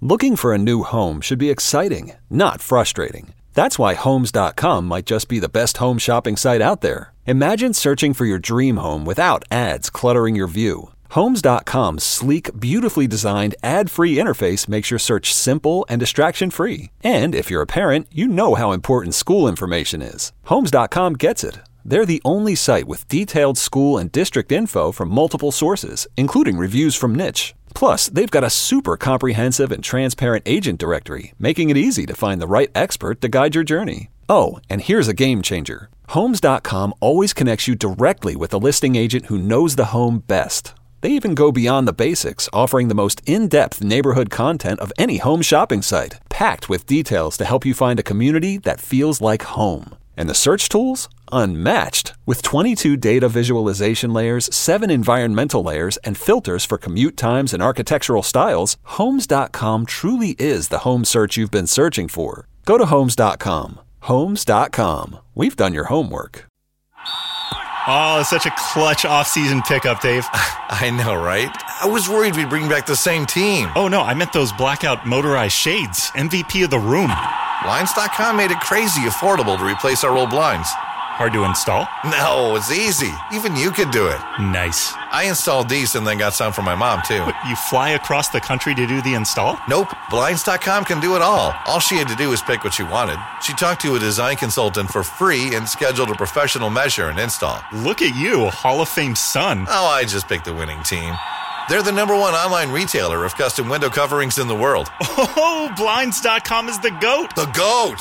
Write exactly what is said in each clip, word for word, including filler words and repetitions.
Looking for a new home should be exciting, not frustrating. That's why Homes dot com might just be the best home shopping site out there. Imagine searching for your dream home without ads cluttering your view. Homes dot com's sleek, beautifully designed, ad-free interface makes your search simple and distraction-free. And if you're a parent, you know how important school information is. Homes dot com gets it. They're the only site with detailed school and district info from multiple sources, including reviews from Niche. Plus, they've got a super comprehensive and transparent agent directory, making it easy to find the right expert to guide your journey. Oh, and here's a game changer. Homes dot com always connects you directly with a listing agent who knows the home best. They even go beyond the basics, offering the most in-depth neighborhood content of any home shopping site, packed with details to help you find a community that feels like home. And the search tools? Unmatched. With twenty-two data visualization layers, seven environmental layers, and filters for commute times and architectural styles, Homes dot com truly is the home search you've been searching for. Go to Homes dot com. Homes dot com. We've done your homework. Oh, it's such a clutch off-season pickup, Dave. I know, right? I was worried we'd bring back the same team. Oh, no, I meant those blackout motorized shades. M V P of the room. Blinds dot com made it crazy affordable to replace our old blinds. Hard to install? No, it's easy. Even you could do it. Nice. I installed these and then got some for my mom, too. What, you fly across the country to do the install? Nope. Blinds dot com can do it all. All she had to do was pick what she wanted. She talked to a design consultant for free and scheduled a professional measure and install. Look at you, Hall of Fame son. Oh, I just picked the winning team. They're the number one online retailer of custom window coverings in the world. Oh, Blinds dot com is the GOAT. The GOAT!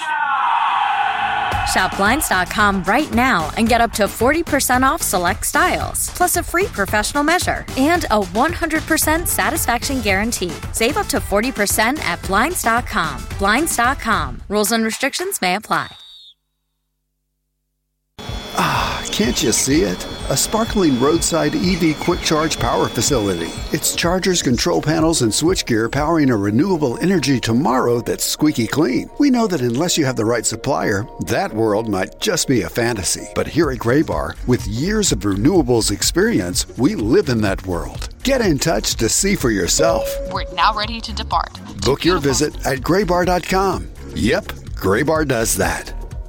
Shop Blinds dot com right now and get up to forty percent off select styles, plus a free professional measure and a one hundred percent satisfaction guarantee. Save up to forty percent at Blinds dot com. Blinds dot com. Rules and restrictions may apply. Ah, can't you see it? A sparkling roadside E V quick charge power facility. It's chargers, control panels, and switchgear powering a renewable energy tomorrow that's squeaky clean. We know that unless you have the right supplier, that world might just be a fantasy. But here at Graybar, with years of renewables experience, we live in that world. Get in touch to see for yourself. We're now ready to depart. Book your visit at graybar dot com. Yep, Graybar does that.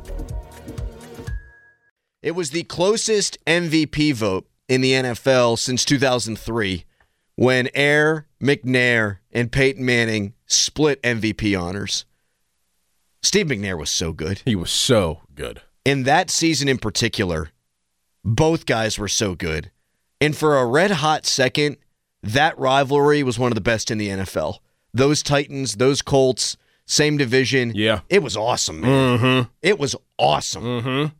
It was the closest M V P vote in the N F L since two thousand three when Air, McNair, and Peyton Manning split M V P honors. Steve McNair was so good. He was so good. In that season in particular, both guys were so good. And for a red-hot second, that rivalry was one of the best in the N F L. Those Titans, those Colts, same division. Yeah. It was awesome, man. Mm-hmm. It was awesome. Mm-hmm.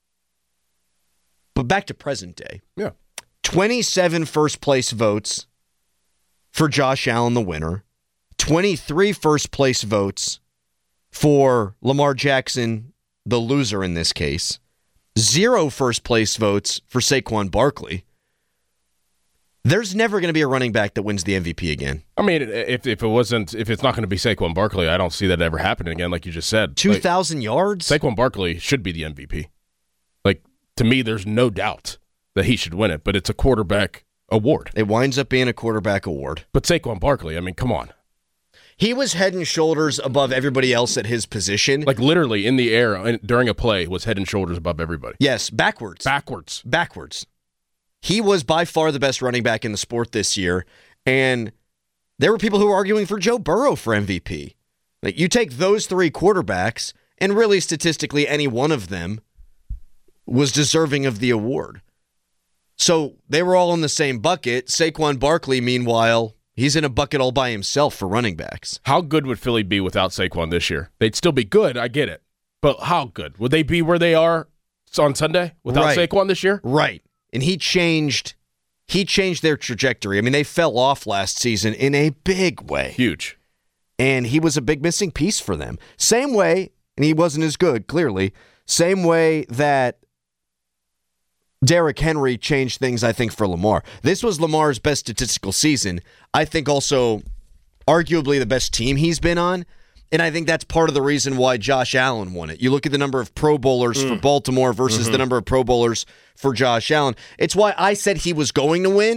But back to present day. Yeah. twenty-seven first-place votes for Josh Allen, the winner. twenty-three first-place votes for Lamar Jackson, the loser in this case. Zero first-place votes for Saquon Barkley. There's never going to be a running back that wins the M V P again. I mean, if if it wasn't, if it's not going to be Saquon Barkley, I don't see that ever happening again, like you just said. two thousand like, yards? Saquon Barkley should be the M V P. Like, to me, there's no doubt that he should win it, but it's a quarterback award. It winds up being a quarterback award. But Saquon Barkley, I mean, come on. He was head and shoulders above everybody else at his position. Like, literally in the air during a play was head and shoulders above everybody. Yes, backwards. Backwards. Backwards. He was by far the best running back in the sport this year, and there were people who were arguing for Joe Burrow for M V P. Like, you take those three quarterbacks, and really statistically any one of them was deserving of the award. So they were all in the same bucket. Saquon Barkley, meanwhile, he's in a bucket all by himself for running backs. How good would Philly be without Saquon this year? They'd still be good, I get it. But how good? Would they be where they are on Sunday without right. Saquon this year? Right. And he changed he changed their trajectory. I mean, they fell off last season in a big way. Huge. And he was a big missing piece for them. Same way, and he wasn't as good, clearly, same way that Derrick Henry changed things, I think, for Lamar. This was Lamar's best statistical season. I think also arguably the best team he's been on. And I think that's part of the reason why Josh Allen won it. You look at the number of Pro Bowlers mm. for Baltimore versus mm-hmm. the number of Pro Bowlers for Josh Allen. It's why I said he was going to win,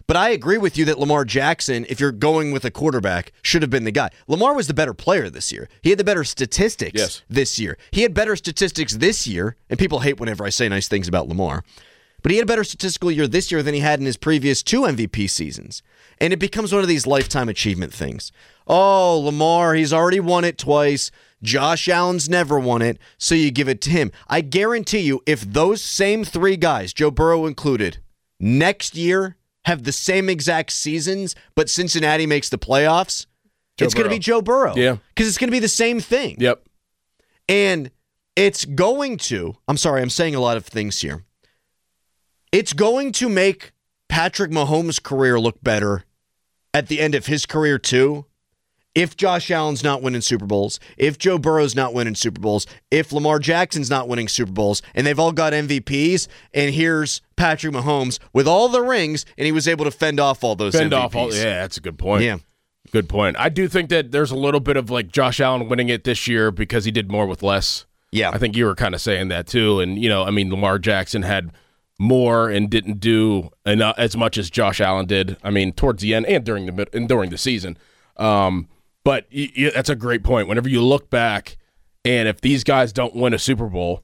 But I agree with you that Lamar Jackson, if you're going with a quarterback, should have been the guy. Lamar was the better player this year. He had the better statistics yes. this year. He had better statistics this year, and people hate whenever I say nice things about Lamar. But he had a better statistical year this year than he had in his previous two M V P seasons. And it becomes one of these lifetime achievement things. Oh, Lamar, he's already won it twice. Josh Allen's never won it, so you give it to him. I guarantee you, if those same three guys, Joe Burrow included, next year have the same exact seasons, but Cincinnati makes the playoffs, Joe it's going to be Joe Burrow. Yeah. Because it's going to be the same thing. Yep. And it's going to, I'm sorry, I'm saying a lot of things here. It's going to make Patrick Mahomes' career look better at the end of his career, too, if Josh Allen's not winning Super Bowls, if Joe Burrow's not winning Super Bowls, if Lamar Jackson's not winning Super Bowls, and they've all got M V Ps, and here's Patrick Mahomes with all the rings, and he was able to fend off all those fend M V Ps. Off all, yeah, that's a good point. Yeah. Good point. I do think that there's a little bit of like Josh Allen winning it this year because he did more with less. Yeah. I think you were kind of saying that too. And, you know, I mean, Lamar Jackson had more and didn't do enough, as much as Josh Allen did. I mean, towards the end and during the mid, and during the season. Um, but y- y- that's a great point. Whenever you look back, and if these guys don't win a Super Bowl,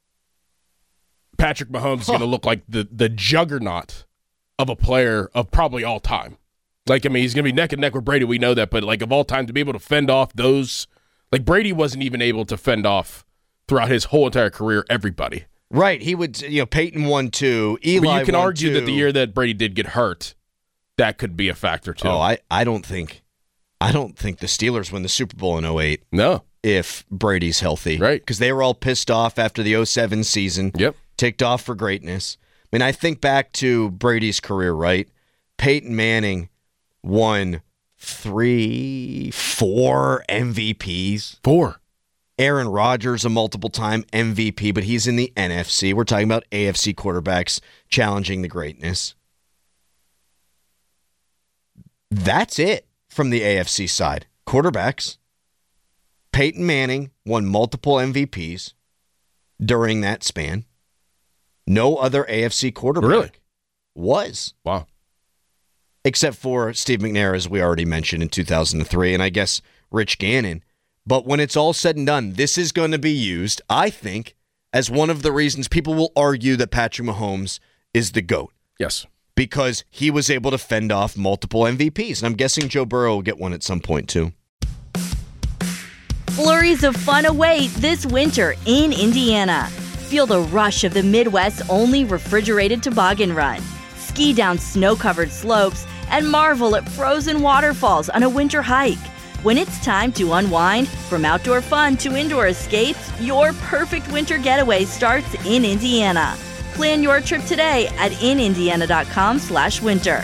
Patrick Mahomes is going to look like the the juggernaut of a player of probably all time. Like, I mean, he's going to be neck and neck with Brady. We know that. But, like, of all time, to be able to fend off those – like, Brady wasn't even able to fend off throughout his whole entire career everybody. Right. He would – you know, Peyton won two. Eli But you can won argue two. that the year that Brady did get hurt, that could be a factor, too. Oh, I, I don't think – I don't think the Steelers win the Super Bowl in oh eight. No. If Brady's healthy. Right. Because they were all pissed off after the oh seven season. Yep. Ticked off for greatness. I mean, I think back to Brady's career, right? Peyton Manning won three, four M V Ps. Four. Aaron Rodgers, a multiple-time M V P, but he's in the N F C. We're talking about A F C quarterbacks challenging the greatness. That's it from the A F C side. Quarterbacks. Peyton Manning won multiple M V Ps during that span. No other A F C quarterback really? was. Wow. Except for Steve McNair, as we already mentioned, in two thousand three, and I guess Rich Gannon. But when it's all said and done, this is going to be used, I think, as one of the reasons people will argue that Patrick Mahomes is the GOAT. Yes. Because he was able to fend off multiple M V Ps. And I'm guessing Joe Burrow will get one at some point, too. Flurries of fun await this winter in Indiana. Feel the rush of the Midwest's only refrigerated toboggan run. Ski down snow-covered slopes and marvel at frozen waterfalls on a winter hike. When it's time to unwind, from outdoor fun to indoor escapes, your perfect winter getaway starts in Indiana. Plan your trip today at inindiana.com slash winter.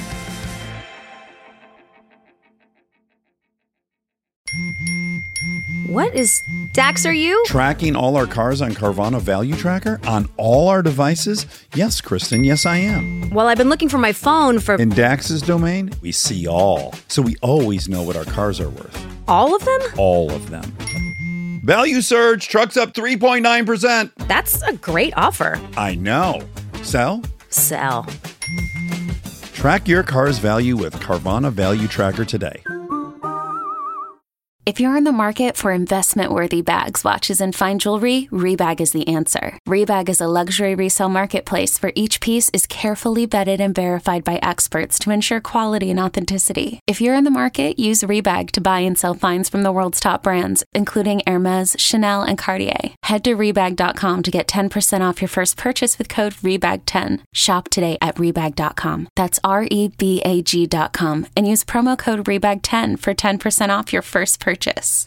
What is Dax, are you? Tracking all our cars on Carvana Value Tracker on all our devices? Yes, Kristen, yes I am. Well, I've been looking for my phone for... In Dax's domain, we see all. So we always know what our cars are worth. All of them? All of them. Value surge, trucks up three point nine percent. That's a great offer. I know. Sell? Sell. Track your car's value with Carvana Value Tracker today. If you're in the market for investment-worthy bags, watches, and fine jewelry, Rebag is the answer. Rebag is a luxury resale marketplace where each piece is carefully vetted and verified by experts to ensure quality and authenticity. If you're in the market, use Rebag to buy and sell finds from the world's top brands, including Hermes, Chanel, and Cartier. Head to Rebag dot com to get ten percent off your first purchase with code Rebag ten. Shop today at Rebag dot com. That's R E B A G dot com and use promo code Rebag ten for ten percent off your first purchase. Purchase.